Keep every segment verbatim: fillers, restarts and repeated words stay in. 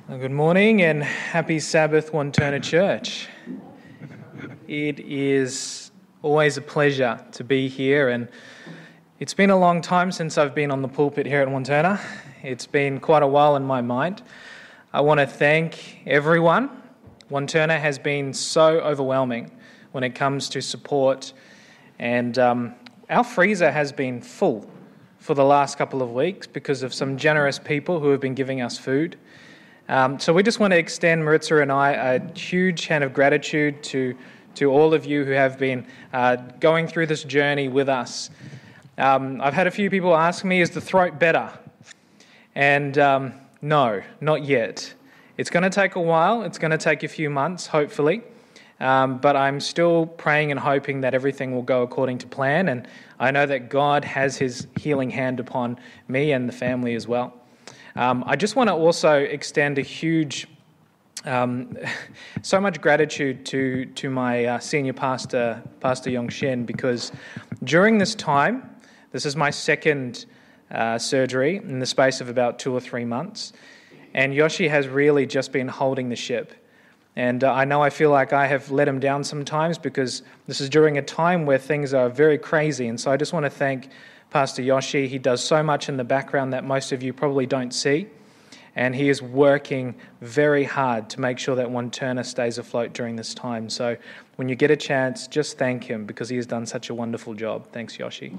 Well, good morning and happy Sabbath, Wanturna Church. It is always a pleasure to be here, and it's been a long time since I've been on the pulpit here at Wanturna. It's been quite a while in my mind. I want to thank everyone. Wanturna has been so overwhelming when it comes to support, and um, our freezer has been full for the last couple of weeks because of some generous people who have been giving us food. Um, so we just want to extend, Maritza and I, a huge hand of gratitude to, to all of you who have been uh, going through this journey with us. Um, I've had a few people ask me, is the throat better? And um, no, not yet. It's going to take a while. It's going to take a few months, hopefully. Um, but I'm still praying and hoping that everything will go according to plan. And I know that God has his healing hand upon me and the family as well. Um, I just want to also extend a huge, um, so much gratitude to to my uh, senior pastor, Pastor Yong Shin, because during this time, this is my second uh, surgery in the space of about two or three months, and Yoshi has really just been holding the ship. And uh, I know I feel like I have let him down sometimes because this is during a time where things are very crazy, and so I just want to thank Pastor Yoshi. He does so much in the background that most of you probably don't see, and he is working very hard to make sure that Wanturna stays afloat during this time. So when you get a chance, just thank him because he has done such a wonderful job. Thanks, Yoshi.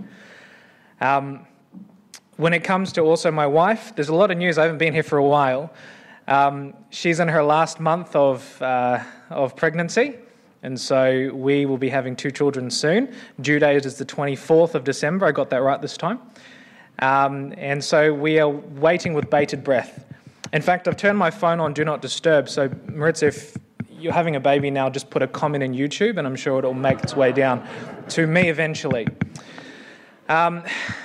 Um, when it comes to also my wife, there's a lot of news. I haven't been here for a while. Um, she's in her last month of uh, of pregnancy. And so we will be having two children soon. Due date is the twenty-fourth of December. I got that right this time. Um, and so we are waiting with bated breath. In fact, I've turned my phone on Do Not Disturb. So Maritza, if you're having a baby now, just put a comment in YouTube and I'm sure it'll make its way down to me eventually. Um,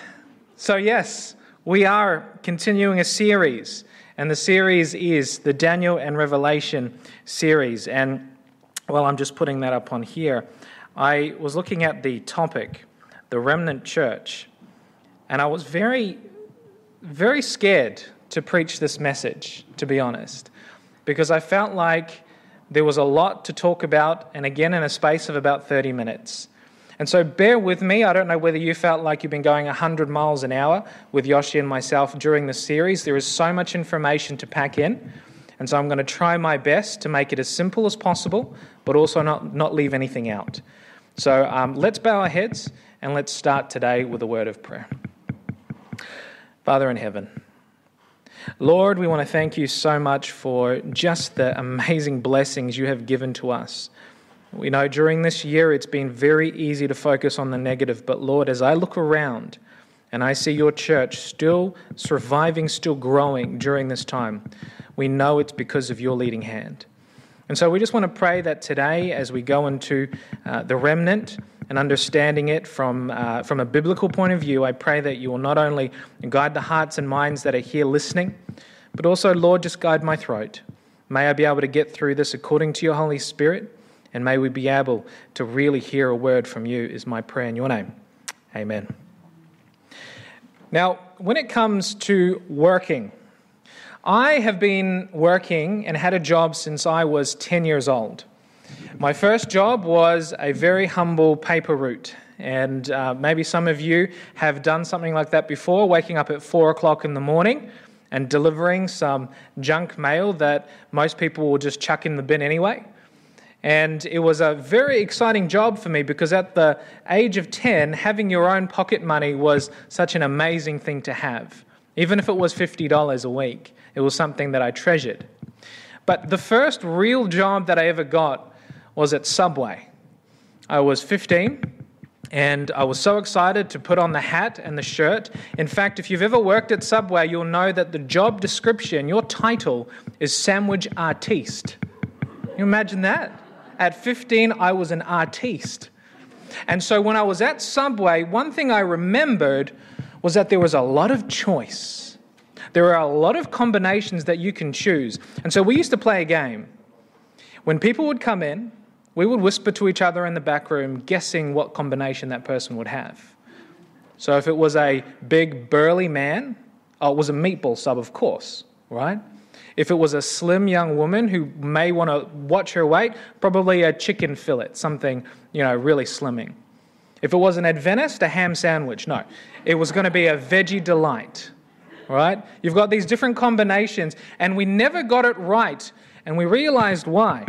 so yes, we are continuing a series. And the series is the Daniel and Revelation series. And well, I'm just putting that up on here. I was looking at the topic, the remnant church, and I was very, very scared to preach this message, to be honest, because I felt like there was a lot to talk about, and again, in a space of about thirty minutes. And so bear with me. I don't know whether you felt like you've been going one hundred miles an hour with Yoshi and myself during the series. There is so much information to pack in. And so I'm going to try my best to make it as simple as possible, but also not, not leave anything out. So um, let's bow our heads and let's start today with a word of prayer. Father in heaven, Lord, we want to thank you so much for just the amazing blessings you have given to us. We know during this year it's been very easy to focus on the negative, but Lord, as I look around and I see your church still surviving, still growing during this time, we know it's because of your leading hand. And so we just want to pray that today, as we go into uh, the remnant and understanding it from uh, from a biblical point of view, I pray that you will not only guide the hearts and minds that are here listening, but also, Lord, just guide my throat. May I be able to get through this according to your Holy Spirit, and may we be able to really hear a word from you, is my prayer in your name. Amen. Now, when it comes to working, I have been working and had a job since I was ten years old. My first job was a very humble paper route, and uh, maybe some of you have done something like that before, waking up at four o'clock in the morning and delivering some junk mail that most people will just chuck in the bin anyway. And it was a very exciting job for me because at the age of ten, having your own pocket money was such an amazing thing to have. Even if it was fifty dollars a week, it was something that I treasured. But the first real job that I ever got was at Subway. I was fifteen, and I was so excited to put on the hat and the shirt. In fact, if you've ever worked at Subway, you'll know that the job description, your title, is sandwich artiste. Can you imagine that? At fifteen, I was an artiste. And so when I was at Subway, one thing I remembered was that there was a lot of choice. There are a lot of combinations that you can choose. And so we used to play a game. When people would come in, we would whisper to each other in the back room, guessing what combination that person would have. So if it was a big burly man, oh, it was a meatball sub, of course, right? If it was a slim young woman who may want to watch her weight, probably a chicken fillet, something, you know, really slimming. If it was an Adventist, a ham sandwich. No, it was going to be a veggie delight, right? You've got these different combinations, and we never got it right, and we realized why.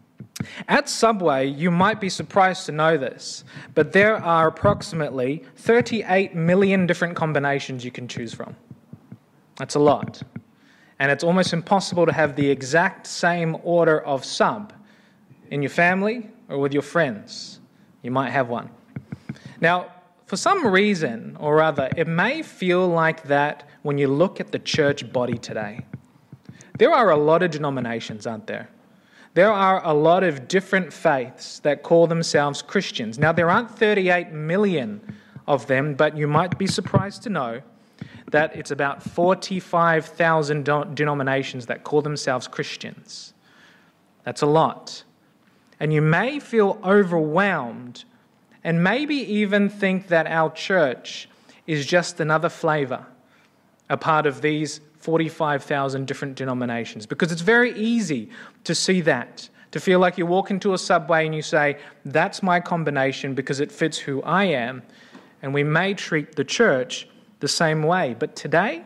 At Subway, you might be surprised to know this, but there are approximately thirty-eight million different combinations you can choose from. That's a lot. And it's almost impossible to have the exact same order of sub in your family or with your friends. You might have one. Now, for some reason or other, it may feel like that when you look at the church body today. There are a lot of denominations, aren't there? There are a lot of different faiths that call themselves Christians. Now, there aren't thirty-eight million of them, but you might be surprised to know that it's about forty-five thousand denominations that call themselves Christians. That's a lot. And you may feel overwhelmed and maybe even think that our church is just another flavor, a part of these forty-five thousand different denominations, because it's very easy to see that, to feel like you walk into a Subway and you say, that's my combination because it fits who I am, and we may treat the church the same way. But today,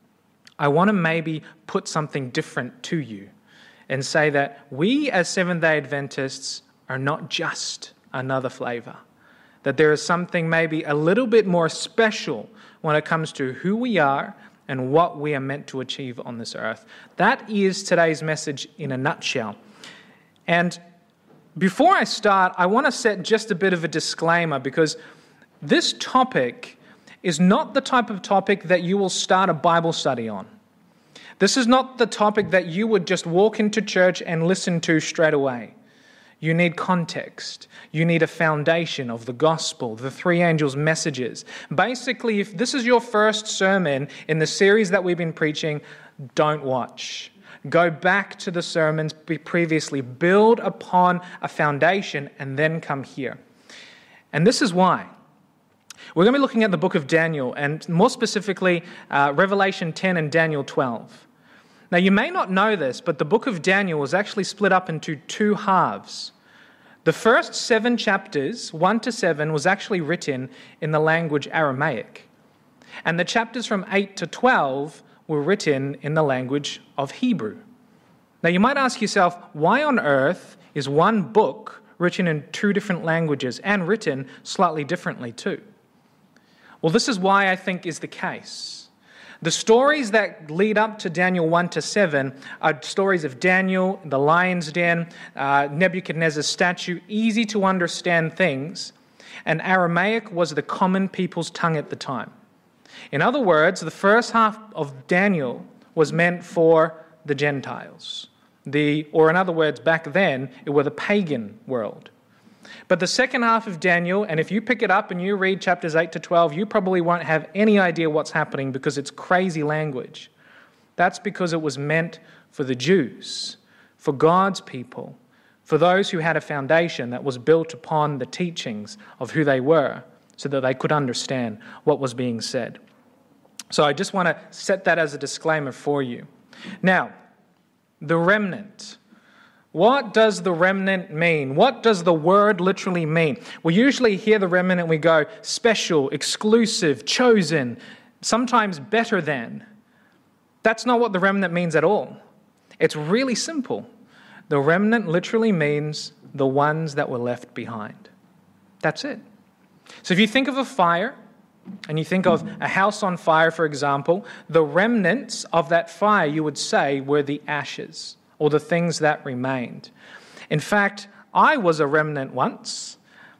I want to maybe put something different to you and say that we as Seventh-day Adventists are not just another flavor, that there is something maybe a little bit more special when it comes to who we are and what we are meant to achieve on this earth. That is today's message in a nutshell. And before I start, I want to set just a bit of a disclaimer, because this topic is not the type of topic that you will start a Bible study on. This is not the topic that you would just walk into church and listen to straight away. You need context. You need a foundation of the gospel, the three angels' messages. Basically, if this is your first sermon in the series that we've been preaching, don't watch. Go back to the sermons previously. Build upon a foundation and then come here. And this is why. We're going to be looking at the book of Daniel, and more specifically, uh, Revelation ten and Daniel twelve. Now, you may not know this, but the book of Daniel was actually split up into two halves. The first seven chapters, one to seven, was actually written in the language Aramaic. And the chapters from eight to twelve were written in the language of Hebrew. Now, you might ask yourself, why on earth is one book written in two different languages and written slightly differently too? Well, this is why I think is the case. The stories that lead up to Daniel one to seven are stories of Daniel, the lion's den, uh, Nebuchadnezzar's statue, easy to understand things, and Aramaic was the common people's tongue at the time. In other words, the first half of Daniel was meant for the Gentiles, the, or in other words, back then, it were the pagan world. But the second half of Daniel, and if you pick it up and you read chapters eight to twelve, you probably won't have any idea what's happening because it's crazy language. That's because it was meant for the Jews, for God's people, for those who had a foundation that was built upon the teachings of who they were, so that they could understand what was being said. So I just want to set that as a disclaimer for you. Now, the remnant. What does the remnant mean? What does the word literally mean? We usually hear the remnant and we go special, exclusive, chosen, sometimes better than. That's not what the remnant means at all. It's really simple. The remnant literally means the ones that were left behind. That's it. So if you think of a fire, and you think of a house on fire, for example, the remnants of that fire, you would say, were the ashes, or the things that remained. In fact, I was a remnant once.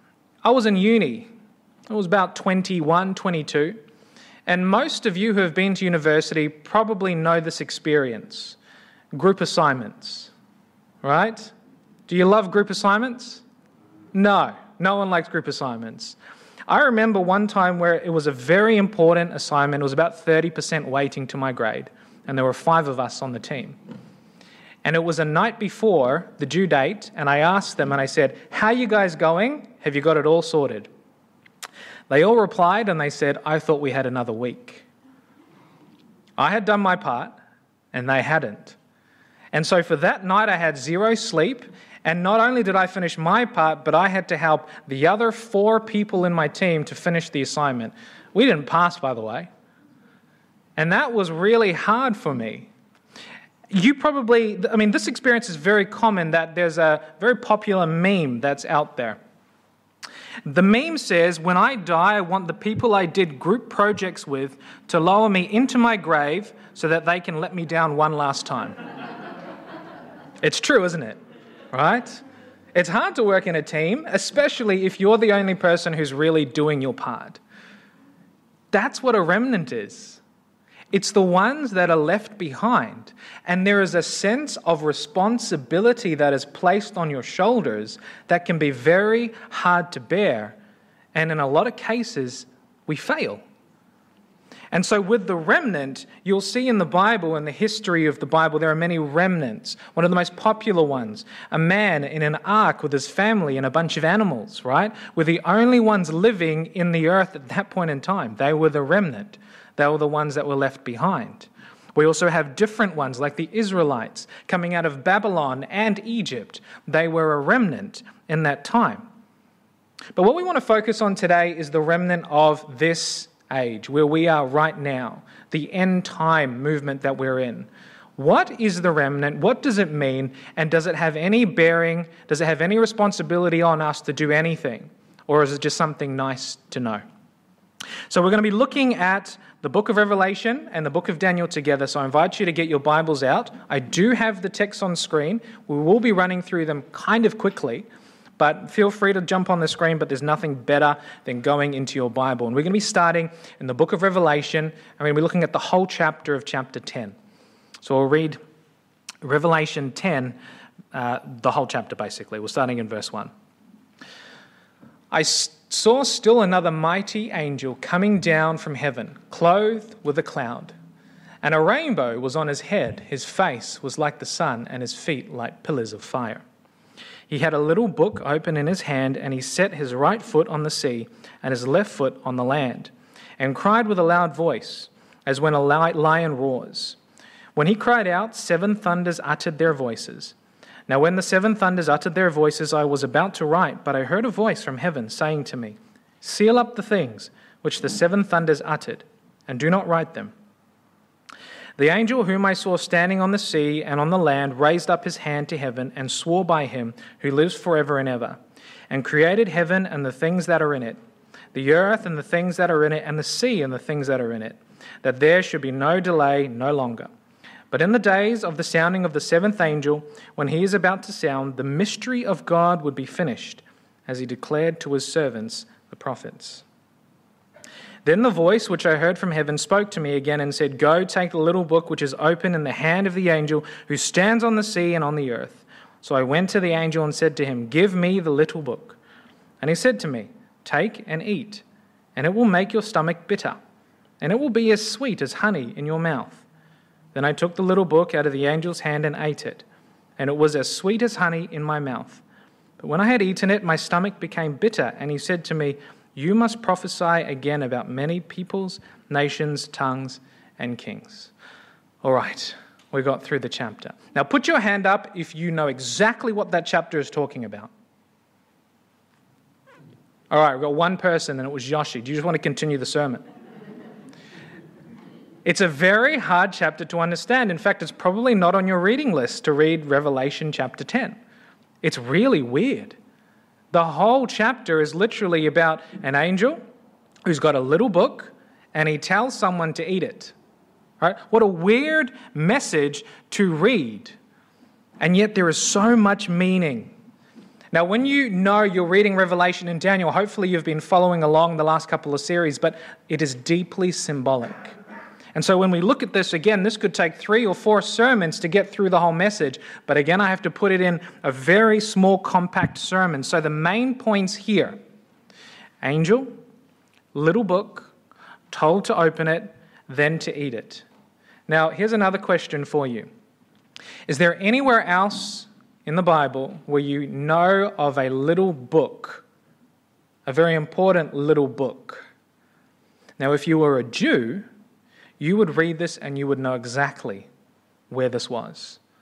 I was in uni. I was about twenty-one, twenty-two. And most of you who have been to university probably know this experience. Group assignments, right? Do you love group assignments? No, no one likes group assignments. I remember one time where it was a very important assignment. It was about thirty percent weighting to my grade, and there were five of us on the team. And it was a night before the due date, and I asked them and I said, how are you guys going? Have you got it all sorted? They all replied and they said, I thought we had another week. I had done my part and they hadn't. And so for that night, I had zero sleep. And not only did I finish my part, but I had to help the other four people in my team to finish the assignment. We didn't pass, by the way. And that was really hard for me. You probably, I mean, this experience is very common, that there's a very popular meme that's out there. The meme says, when I die, I want the people I did group projects with to lower me into my grave so that they can let me down one last time. It's true, isn't it? Right? It's hard to work in a team, especially if you're the only person who's really doing your part. That's what a remnant is. It's the ones that are left behind. And there is a sense of responsibility that is placed on your shoulders that can be very hard to bear. And in a lot of cases, we fail. And so with the remnant, you'll see in the Bible, in the history of the Bible, there are many remnants. One of the most popular ones, a man in an ark with his family and a bunch of animals, right? Were the only ones living in the earth at that point in time. They were the remnant. They were the ones that were left behind. We also have different ones, like the Israelites coming out of Babylon and Egypt. They were a remnant in that time. But what we want to focus on today is the remnant of this age, where we are right now, the end time movement that we're in. What is the remnant? What does it mean? And does it have any bearing? Does it have any responsibility on us to do anything? Or is it just something nice to know? So we're going to be looking at the book of Revelation and the book of Daniel together. So I invite you to get your Bibles out. I do have the text on screen. We will be running through them kind of quickly. But feel free to jump on the screen, but there's nothing better than going into your Bible. And we're going to be starting in the book of Revelation, and we're going to be looking at the whole chapter of chapter ten. So we'll read Revelation ten, uh, the whole chapter basically. We're starting in verse one. I saw still another mighty angel coming down from heaven, clothed with a cloud. And a rainbow was on his head. His face was like the sun, and his feet like pillars of fire. He had a little book open in his hand, and he set his right foot on the sea and his left foot on the land, and cried with a loud voice, as when a lion roars. When he cried out, seven thunders uttered their voices. Now when the seven thunders uttered their voices, I was about to write, but I heard a voice from heaven saying to me, seal up the things which the seven thunders uttered, and do not write them. The angel whom I saw standing on the sea and on the land raised up his hand to heaven and swore by him who lives forever and ever, and created heaven and the things that are in it, the earth and the things that are in it, and the sea and the things that are in it, that there should be no delay no longer. But in the days of the sounding of the seventh angel, when he is about to sound, the mystery of God would be finished, as he declared to his servants, the prophets. Then the voice which I heard from heaven spoke to me again and said, go, take the little book which is open in the hand of the angel who stands on the sea and on the earth. So I went to the angel and said to him, give me the little book. And he said to me, take and eat, and it will make your stomach bitter, and it will be as sweet as honey in your mouth. Then I took the little book out of the angel's hand and ate it, and it was as sweet as honey in my mouth. But when I had eaten it, my stomach became bitter, and he said to me, you must prophesy again about many peoples, nations, tongues, and kings. All right, we got through the chapter. Now put your hand up if you know exactly what that chapter is talking about. All right, we've got one person, and it was Yoshi. Do you just want to continue the sermon? It's a very hard chapter to understand. In fact, it's probably not on your reading list to read Revelation chapter ten. It's really weird. The whole chapter is literally about an angel who's got a little book and he tells someone to eat it. Right? What a weird message to read. And yet there is so much meaning. Now, when you know you're reading Revelation and Daniel, hopefully you've been following along the last couple of series, but it is deeply symbolic. And so when we look at this again, this could take three or four sermons to get through the whole message. But again, I have to put it in a very small, compact sermon. So the main points here: angel, little book, told to open it, then to eat it. Now, here's another question for you. Is there anywhere else in the Bible where you know of a little book, a very important little book? Now, if you were a Jew, you would read this and you would know exactly where this was.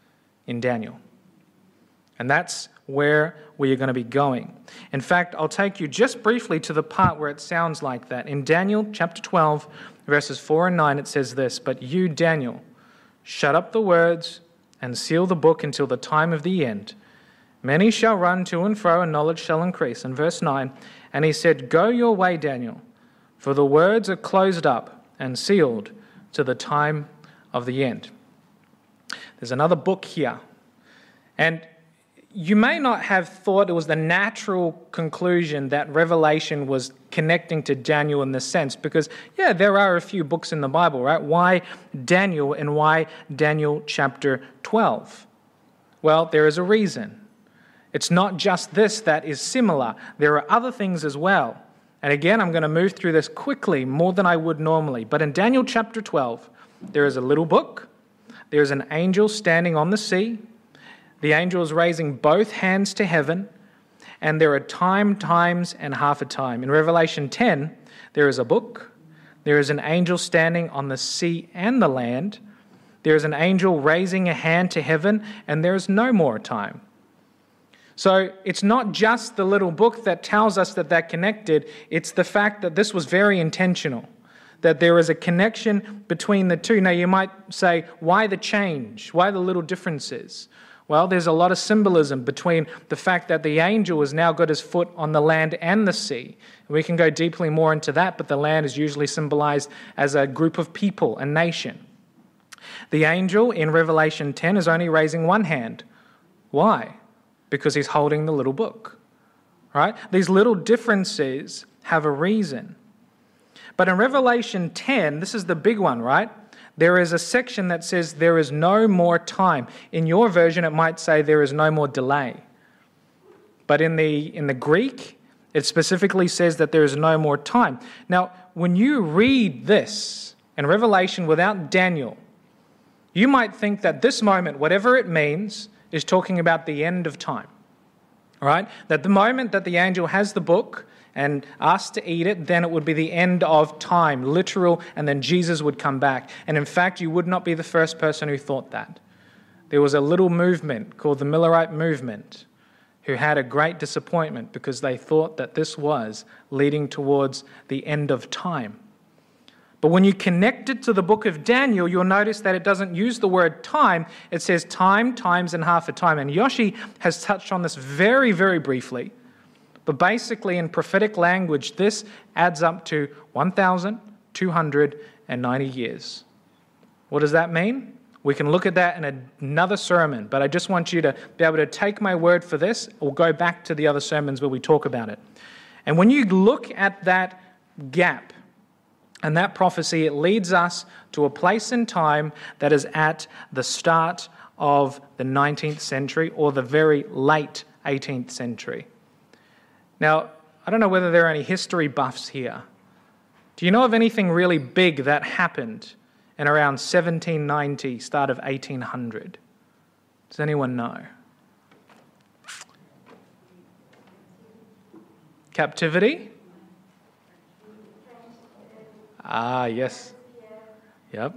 in Daniel. And that's where we are going to be going. In fact, I'll take you just briefly to the part where it sounds like that. In Daniel chapter twelve, verses four and nine, it says this, "But you, Daniel, shut up the words and seal the book until the time of the end. Many shall run to and fro, and knowledge shall increase." And verse nine, "And he said, Go your way, Daniel, for the words are closed up and sealed to the time of the end." There's another book here. And you may not have thought it was the natural conclusion that Revelation was connecting to Daniel in this sense, because, yeah, there are a few books in the Bible, right? Why Daniel, and why Daniel chapter twelve? Well, there is a reason. It's not just this that is similar. There are other things as well. And again, I'm going to move through this quickly, more than I would normally. But in Daniel chapter twelve, there is a little book. There is an angel standing on the sea. The angel is raising both hands to heaven, and there are time, times, and half a time. In Revelation ten, there is a book, there is an angel standing on the sea and the land, there is an angel raising a hand to heaven, and there is no more time. So it's not just the little book that tells us that they're connected, it's the fact that this was very intentional, that there is a connection between the two. Now you might say, why the change? Why the little differences? Well, there's a lot of symbolism between the fact that the angel has now got his foot on the land and the sea. We can go deeply more into that, but the land is usually symbolized as a group of people, a nation. The angel in Revelation ten is only raising one hand. Why? Because he's holding the little book, right? These little differences have a reason. But in Revelation ten, this is the big one, right? There is a section that says there is no more time. In your version, it might say there is no more delay. But in the in the Greek, it specifically says that there is no more time. Now, when you read this in Revelation without Daniel, you might think that this moment, whatever it means, is talking about the end of time. All right? That the moment that the angel has the book and asked to eat it, then it would be the end of time, literal, and then Jesus would come back. And in fact, you would not be the first person who thought that. There was a little movement called the Millerite movement who had a great disappointment because they thought that this was leading towards the end of time. But when you connect it to the book of Daniel, you'll notice that it doesn't use the word time. It says time, times, and half a time. And Yoshi has touched on this very, very briefly. But basically, in prophetic language, this adds up to one thousand two hundred ninety years. What does that mean? We can look at that in another sermon, but I just want you to be able to take my word for this or go back to the other sermons where we talk about it. And when you look at that gap and that prophecy, it leads us to a place in time that is at the start of the nineteenth century or the very late eighteenth century. Now, I don't know whether there are any history buffs here. Do you know of anything really big that happened in around seventeen ninety, start of eighteen hundred? Does anyone know? Captivity? Ah, yes. Yep.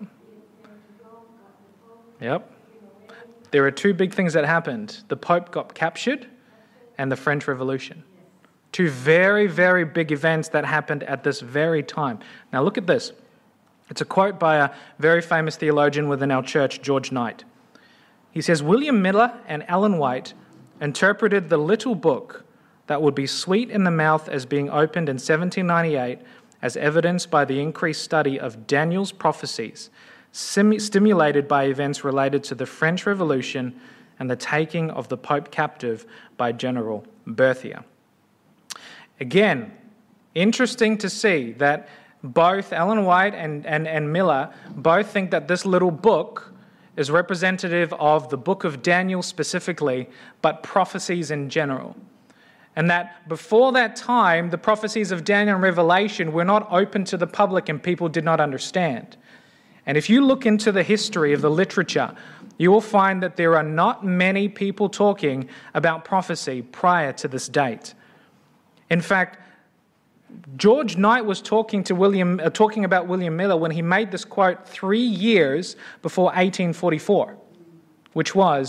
Yep. There are two big things that happened. The Pope got captured and the French Revolution. Two very, very big events that happened at this very time. Now look at this. It's a quote by a very famous theologian within our church, George Knight. He says, William Miller and Ellen White interpreted the little book that would be sweet in the mouth as being opened in seventeen ninety-eight as evidenced by the increased study of Daniel's prophecies, sim- stimulated by events related to the French Revolution and the taking of the Pope captive by General Berthier. Again, interesting to see that both Ellen White and, and, and Miller both think that this little book is representative of the book of Daniel specifically, but prophecies in general. And that before that time, the prophecies of Daniel and Revelation were not open to the public and people did not understand. And if you look into the history of the literature, you will find that there are not many people talking about prophecy prior to this date. In fact, George Knight was talking to William, uh, talking about William Miller when he made this quote three years before eighteen forty-four, which was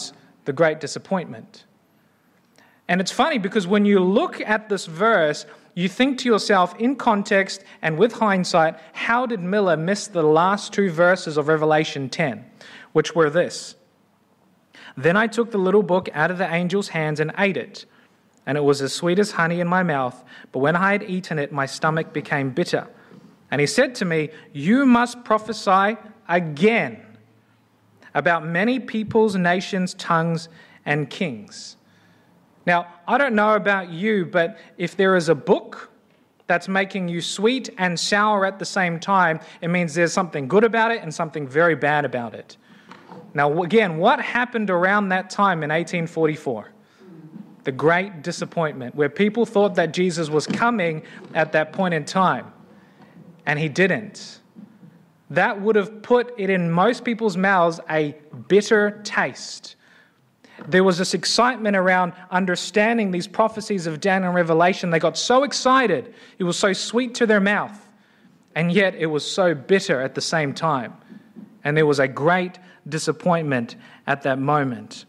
the great disappointment. And it's funny because when you look at this verse, you think to yourself, in context and with hindsight, how did Miller miss the last two verses of Revelation ten, which were this: "Then I took the little book out of the angel's hands and ate it, and it was as sweet as honey in my mouth, but when I had eaten it, my stomach became bitter. And he said to me, you must prophesy again about many peoples, nations, tongues, and kings." Now, I don't know about you, but if there is a book that's making you sweet and sour at the same time, it means there's something good about it and something very bad about it. Now, again, what happened around that time in eighteen forty-four? The Great Disappointment, where people thought that Jesus was coming at that point in time, and he didn't. That would have put it in most people's mouths a bitter taste. There was this excitement around understanding these prophecies of Daniel and Revelation. They got so excited. It was so sweet to their mouth, and yet it was so bitter at the same time. And there was a great disappointment at that moment.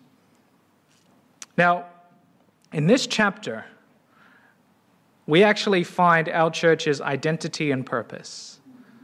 Now, in this chapter, we actually find our church's identity and purpose.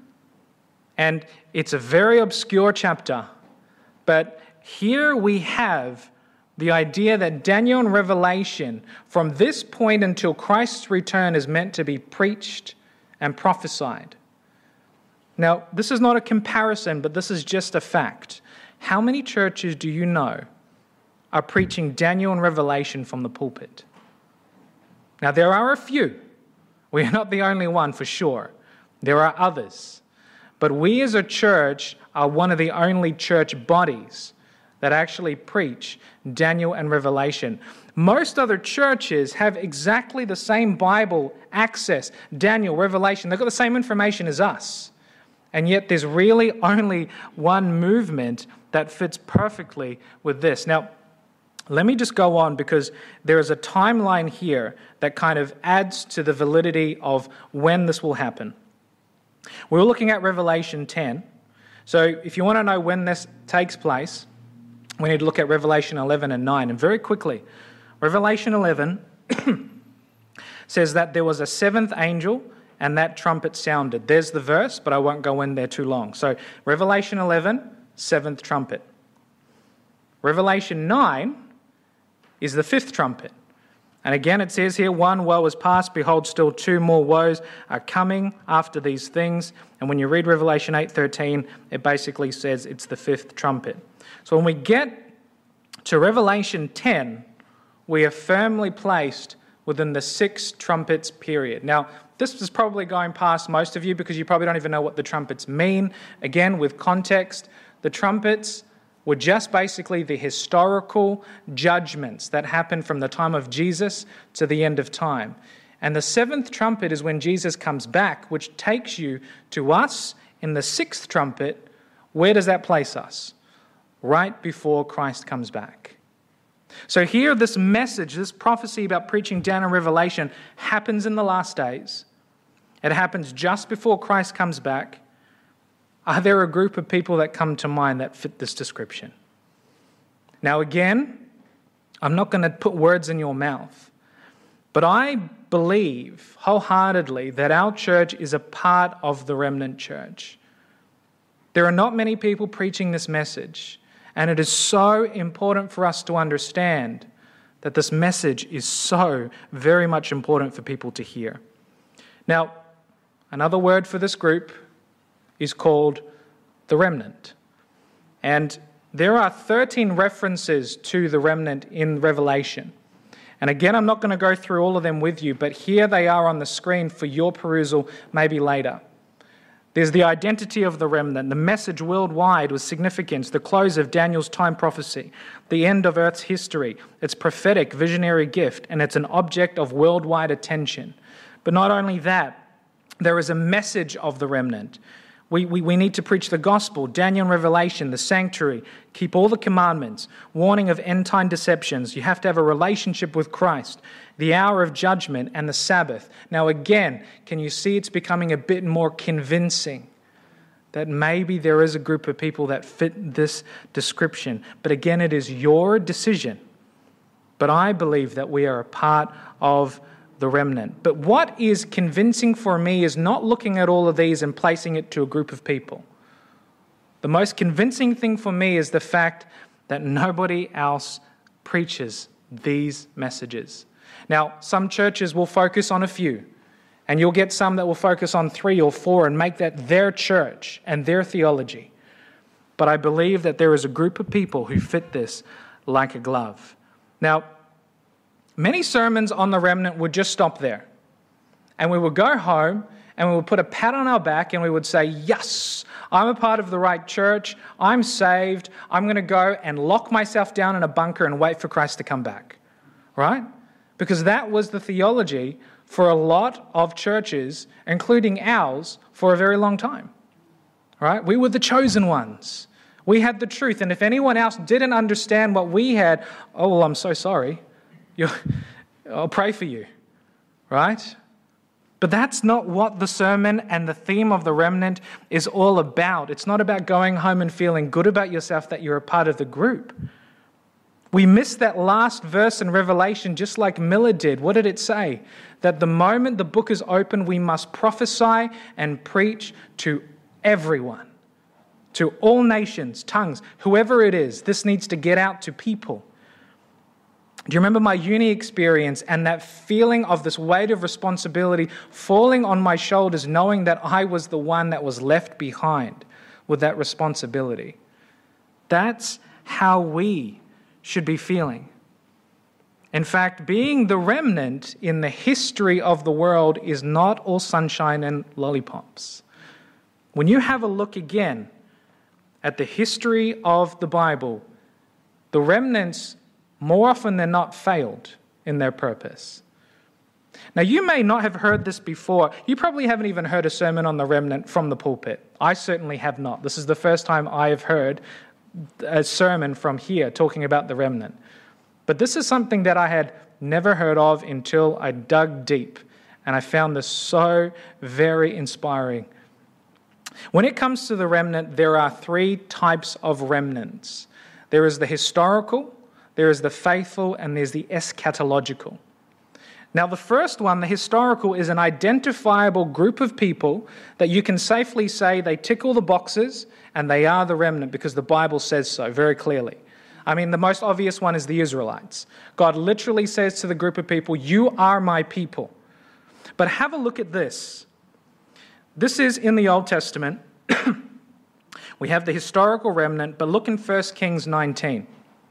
And it's a very obscure chapter, but here we have the idea that Daniel and Revelation, from this point until Christ's return, is meant to be preached and prophesied. Now, this is not a comparison, but this is just a fact. How many churches do you know are preaching Daniel and Revelation from the pulpit? Now, there are a few. We are not the only one, for sure. There are others. But we as a church are one of the only church bodies that actually preach Daniel and Revelation. Most other churches have exactly the same Bible access, Daniel, Revelation. They've got the same information as us. And yet there's really only one movement that fits perfectly with this. Now, let me just go on, because there is a timeline here that kind of adds to the validity of when this will happen. We're looking at Revelation ten. So if you want to know when this takes place, we need to look at Revelation eleven and nine. And very quickly, Revelation eleven says that there was a seventh angel and that trumpet sounded. There's the verse, but I won't go in there too long. So Revelation eleven, seventh trumpet. Revelation nine is the fifth trumpet. And again, it says here, one woe is past, behold, still two more woes are coming after these things. And when you read Revelation eight thirteen, it basically says it's the fifth trumpet. So when we get to Revelation ten, we are firmly placed within the six trumpets period. Now, this is probably going past most of you because you probably don't even know what the trumpets mean. Again, with context, the trumpets were just basically the historical judgments that happened from the time of Jesus to the end of time. And the seventh trumpet is when Jesus comes back, which takes you to us in the sixth trumpet. Where does that place us? Right before Christ comes back. So here, this message, this prophecy about preaching Daniel and Revelation happens in the last days. It happens just before Christ comes back. Are there a group of people that come to mind that fit this description? Now again, I'm not going to put words in your mouth, but I believe wholeheartedly that our church is a part of the remnant church. There are not many people preaching this message, and it is so important for us to understand that this message is so very much important for people to hear. Now, another word for this group is called the remnant. And there are thirteen references to the remnant in Revelation. And again, I'm not going to go through all of them with you, but here they are on the screen for your perusal maybe later. There's the identity of the remnant, the message worldwide with significance, the close of Daniel's time prophecy, the end of Earth's history, its prophetic visionary gift, and it's an object of worldwide attention. But not only that, there is a message of the remnant. We, we, we need to preach the gospel, Daniel and Revelation, the sanctuary, keep all the commandments, warning of end-time deceptions. You have to have a relationship with Christ, the hour of judgment, and the Sabbath. Now again, can you see it's becoming a bit more convincing that maybe there is a group of people that fit this description. But again, it is your decision. But I believe that we are a part of the remnant. But what is convincing for me is not looking at all of these and placing it to a group of people. The most convincing thing for me is the fact that nobody else preaches these messages. Now, some churches will focus on a few, and you'll get some that will focus on three or four and make that their church and their theology. But I believe that there is a group of people who fit this like a glove. Now, many sermons on the remnant would just stop there. And we would go home and we would put a pat on our back and we would say, yes, I'm a part of the right church. I'm saved. I'm going to go and lock myself down in a bunker and wait for Christ to come back. Right? Because that was the theology for a lot of churches, including ours, for a very long time. Right? We were the chosen ones. We had the truth. And if anyone else didn't understand what we had, oh, well, I'm so sorry. You're, I'll pray for you. Right? But that's not what the sermon and the theme of the remnant is all about. It's not about going home and feeling good about yourself that you're a part of the group. We missed that last verse in Revelation just like Miller did. What did it say? That the moment the book is open, we must prophesy and preach to everyone, to all nations, tongues, whoever it is. This needs to get out to people. Do you remember my uni experience and that feeling of this weight of responsibility falling on my shoulders, knowing that I was the one that was left behind with that responsibility? That's how we should be feeling. In fact, being the remnant in the history of the world is not all sunshine and lollipops. When you have a look again at the history of the Bible, the remnants more often than not failed in their purpose. Now, you may not have heard this before. You probably haven't even heard a sermon on the remnant from the pulpit. I certainly have not. This is the first time I have heard a sermon from here talking about the remnant. But this is something that I had never heard of until I dug deep, and I found this so very inspiring. When it comes to the remnant, there are three types of remnants. There is the historical, there is the faithful, and there's the eschatological. Now, the first one, the historical, is an identifiable group of people that you can safely say they tick all the boxes and they are the remnant because the Bible says so very clearly. I mean, the most obvious one is the Israelites. God literally says to the group of people, you are my people. But have a look at this. This is in the Old Testament. We have the historical remnant, but look in First Kings nineteen.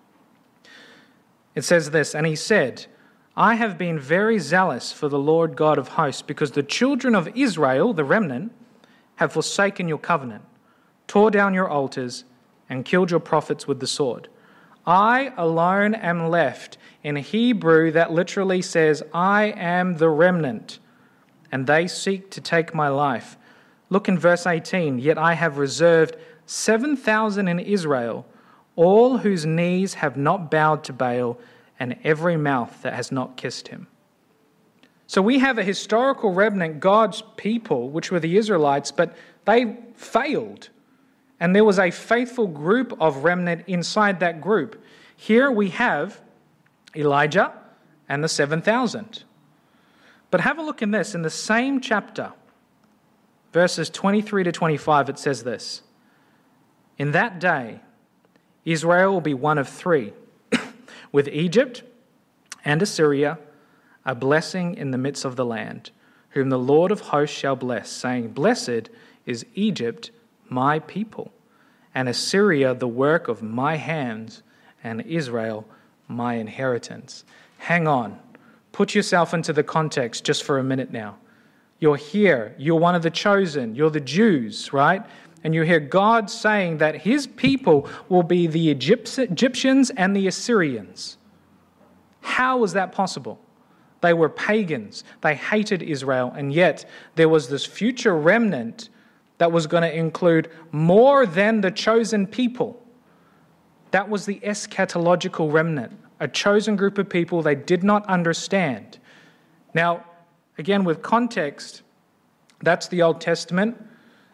It says this, and he said, I have been very zealous for the Lord God of hosts, because the children of Israel, the remnant, have forsaken your covenant, tore down your altars, and killed your prophets with the sword. I alone am left. In Hebrew, that literally says, I am the remnant, and they seek to take my life. Look in verse eighteen, yet I have reserved seven thousand in Israel, all whose knees have not bowed to Baal, and every mouth that has not kissed him. So we have a historical remnant, God's people, which were the Israelites, but they failed. And there was a faithful group of remnant inside that group. Here we have Elijah and the seven thousand. But have a look in this. In the same chapter, verses twenty-three to twenty-five, it says this. In that day, Israel will be one of three, with Egypt and Assyria, a blessing in the midst of the land, whom the Lord of hosts shall bless, saying, Blessed is Egypt, my people, and Assyria, the work of my hands, and Israel, my inheritance. Hang on. Put yourself into the context just for a minute now. You're here. You're one of the chosen. You're the Jews, right? And you hear God saying that his people will be the Egyptians and the Assyrians. How is that possible? They were pagans. They hated Israel. And yet there was this future remnant that was going to include more than the chosen people. That was the eschatological remnant, a chosen group of people they did not understand. Now, again, with context, that's the Old Testament.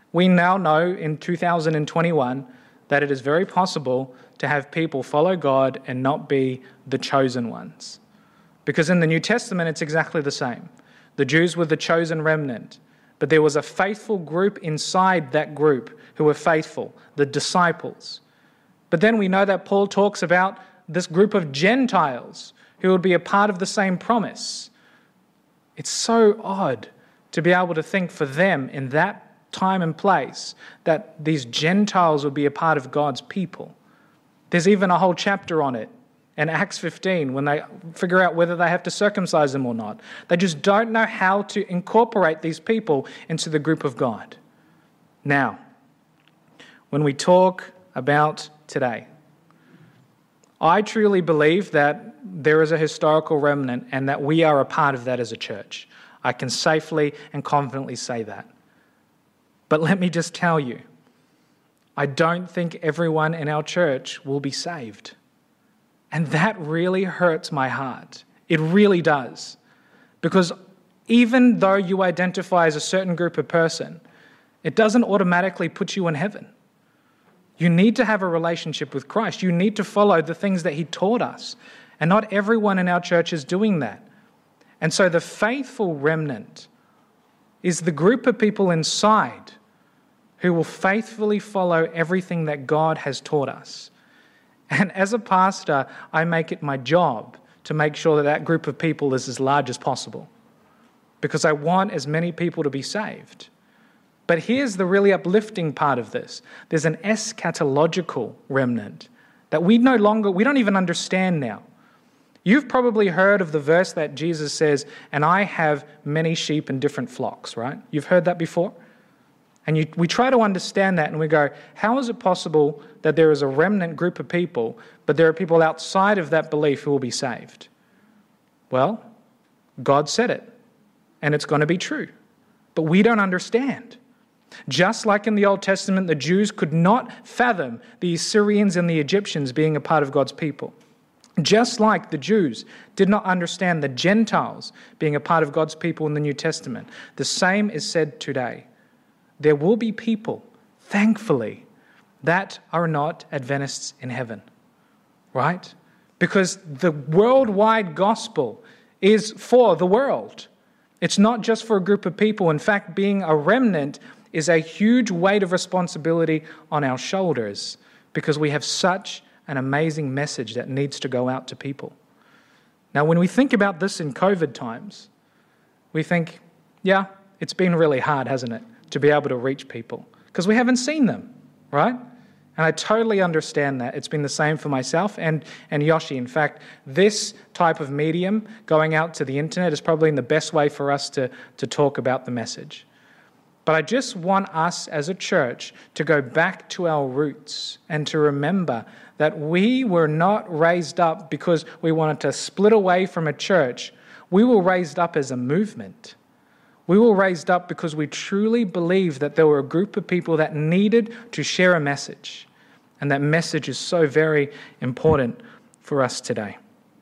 We now know in two thousand twenty-one that it is very possible to have people follow God and not be the chosen ones. Because in the New Testament, it's exactly the same. The Jews were the chosen remnant, but there was a faithful group inside that group who were faithful, the disciples. But then we know that Paul talks about this group of Gentiles who would be a part of the same promise. It's so odd to be able to think for them in that time and place that these Gentiles would be a part of God's people. There's even a whole chapter on it in Acts fifteen when they figure out whether they have to circumcise them or not. They just don't know how to incorporate these people into the group of God. Now, when we talk about today, I truly believe that there is a historical remnant and that we are a part of that as a church. I can safely and confidently say that. But let me just tell you, I don't think everyone in our church will be saved. And that really hurts my heart. It really does. Because even though you identify as a certain group of person, it doesn't automatically put you in heaven. You need to have a relationship with Christ. You need to follow the things that he taught us. And not everyone in our church is doing that. And so the faithful remnant is the group of people inside who will faithfully follow everything that God has taught us. And as a pastor, I make it my job to make sure that that group of people is as large as possible, because I want as many people to be saved. But here's the really uplifting part of this. There's an eschatological remnant that we no longer, we don't even understand now. You've probably heard of the verse that Jesus says, and I have many sheep in different flocks, right? You've heard that before? And you, we try to understand that and we go, how is it possible that there is a remnant group of people, but there are people outside of that belief who will be saved? Well, God said it, and it's going to be true. But we don't understand. Just like in the Old Testament, the Jews could not fathom the Assyrians and the Egyptians being a part of God's people. Just like the Jews did not understand the Gentiles being a part of God's people in the New Testament, the same is said today. There will be people, thankfully, that are not Adventists in heaven, right? Because the worldwide gospel is for the world. It's not just for a group of people. In fact, being a remnant is a huge weight of responsibility on our shoulders because we have such an amazing message that needs to go out to people. Now, when we think about this in COVID times, we think, yeah, it's been really hard, hasn't it, to be able to reach people because we haven't seen them, right? And I totally understand that. It's been the same for myself and, and Yoshi. In fact, this type of medium going out to the internet is probably the best way for us to, to talk about the message. But I just want us as a church to go back to our roots and to remember that we were not raised up because we wanted to split away from a church. We were raised up as a movement. We were raised up because we truly believed that there were a group of people that needed to share a message. And that message is so very important for us today.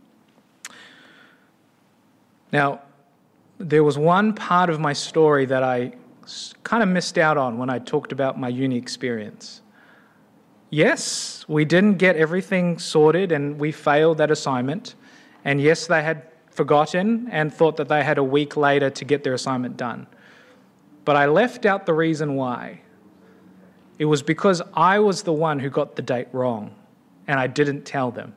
Now, there was one part of my story that I kind of missed out on when I talked about my uni experience. Yes, we didn't get everything sorted and we failed that assignment. And yes, they had forgotten and thought that they had a week later to get their assignment done. But I left out the reason why. It was because I was the one who got the date wrong and I didn't tell them.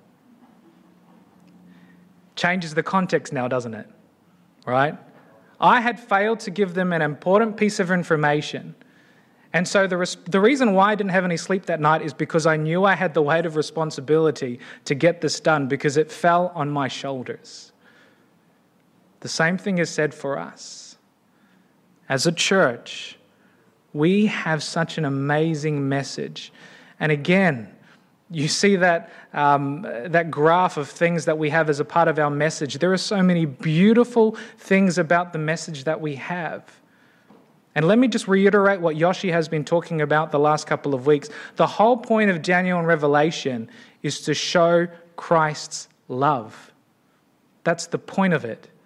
Changes the context now, doesn't it? Right? I had failed to give them an important piece of information. And so the res- the reason why I didn't have any sleep that night is because I knew I had the weight of responsibility to get this done because it fell on my shoulders. The same thing is said for us. As a church, we have such an amazing message. And again, you see that um, that graph of things that we have as a part of our message. There are so many beautiful things about the message that we have. And let me just reiterate what Yoshi has been talking about the last couple of weeks. The whole point of Daniel and Revelation is to show Christ's love. That's the point of it.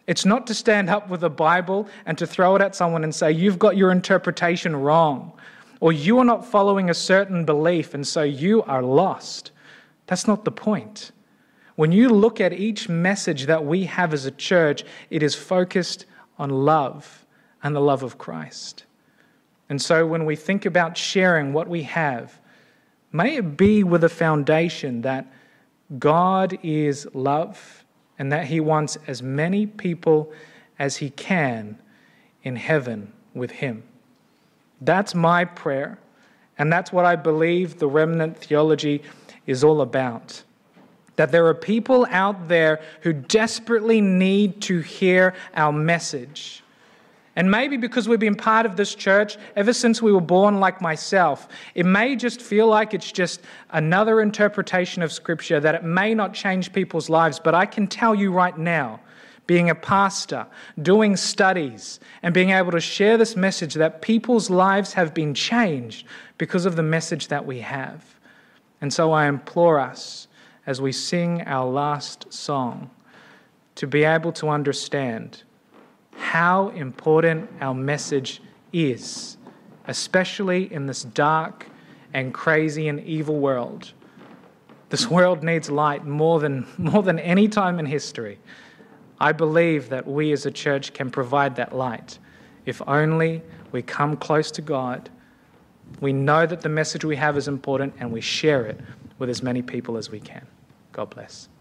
It's not to stand up with a Bible and to throw it at someone and say, you've got your interpretation wrong, or you are not following a certain belief and so you are lost. That's not the point. When you look at each message that we have as a church, it is focused on love and the love of Christ. And so when we think about sharing what we have, may it be with a foundation that God is love and that he wants as many people as he can in heaven with him. That's my prayer, and that's what I believe the Remnant Theology is all about. That there are people out there who desperately need to hear our message. And maybe because we've been part of this church ever since we were born, like myself, it may just feel like it's just another interpretation of Scripture, that it may not change people's lives. But I can tell you right now, being a pastor, doing studies, and being able to share this message, that people's lives have been changed because of the message that we have. And so I implore us, as we sing our last song, to be able to understand how important our message is, especially in this dark and crazy and evil world. This world needs light more than, more than any time in history. I believe that we as a church can provide that light if only we come close to God. We know that the message we have is important and we share it with as many people as we can. God bless.